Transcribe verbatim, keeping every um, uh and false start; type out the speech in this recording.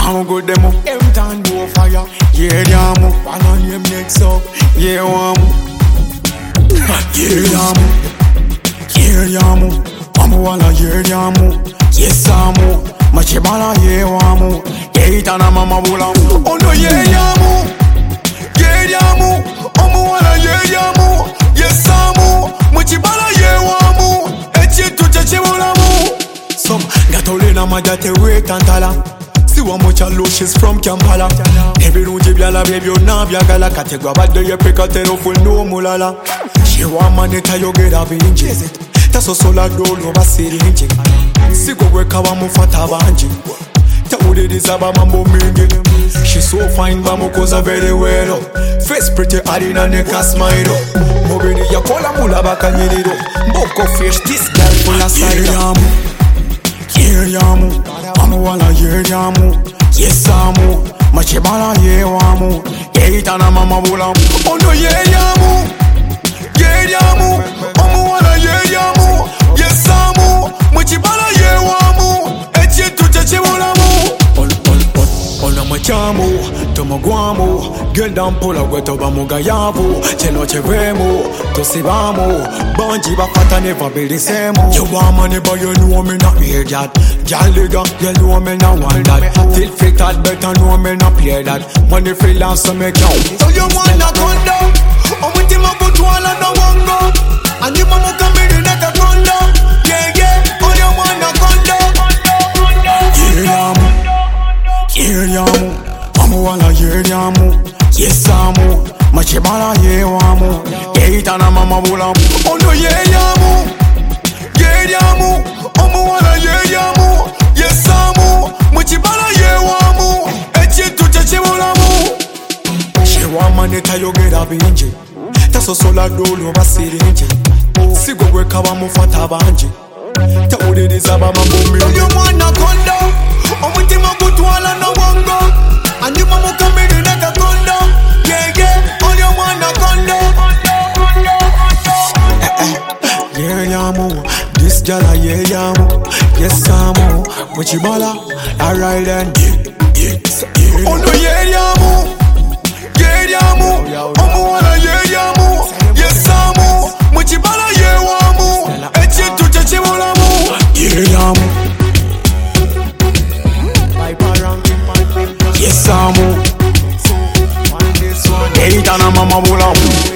I'm go demo. Them time do fire. Yeah, yamu. One on him next up. Yeah, wamu. Yeah, yamu. Yeah, yamu. Amu wala yeah, yamu. Yes, amu. Machibala yeah, wamu. Yeah, itana mama bula. Oh no, yeah, yamu. Yeah, yamu. Amu wala yeah, yamu. Yes, amu. Machibala yeah, wamu. Echi tu cheche bula mu. Some gatolina majate wait and tala. See what much I love, she's from Kampala. Every room you la baby, you na gala. Kategwa bad day, you pick a tero full no mulala. She want money, tell you get a binge. That's a solar door over syringe. See go work our mufata banji. Tell the disaba mambo mingi. She's so fine, bamo koza very well. Face pretty, adina neka smile. Mobili ya kola mula baka nyirido. Boko fish, this girl full of side. Yeah, yamu, amu wala yeah, yamu. Yes, amu, machibala yeah, wamu. Yeah, itana mama bula. Oh no, yeah, yamu. Yeah, yamu, amu wala yeah, yamu. Yes, amu, machibala yeah, wamu. Eche tu cheche bula mu. Ol, ol, ol, ol, machamu, tomo guamu. Girl down pula weto ba muga yavu. Chelo chevemu, tosibamu. Banji ba fata never be the same. You want money but you know me not hear that. Jaliga, you know me not want that. Till fit that better know me not play that. Money freelance so me count. So you wanna condo? I'm with him up to all and no one go. And you mama come in the neck a condo. Yeah, yeah, oh you wanna condo? Yeah, yamu, yeah, yamu. Amu wala yeah, yamu. Yes, amu, machibala yeah, wamu. Yeah, itana mama bula. Oh no, yeah, yamu. Yeah, yamu. Amu wala yeah, yamu. Yes, amu, machibala yeah, wamu. Eche tu cheche bula mu. She want money, tell you get a binge. That's a solar door over syringe. See go work our mufata banji. Tell the disaba mambo me. You wanna condo? Omu tima butu wala no wango. And you mama come in the neck a condo. Yeah, yeah, all you wanna condo. Yeah, yamu, this jala yeah, yamu. Yes, amu, muchibala, alright then. Oh no, yeah, yamu. Yeah, yamu, amu wala yeah, yamu. Yes, amu, muchibala yeah, wamu. Eche tu cheche bula mu. Yeah, yamu. Yes, amu. Hey, itana mama bula.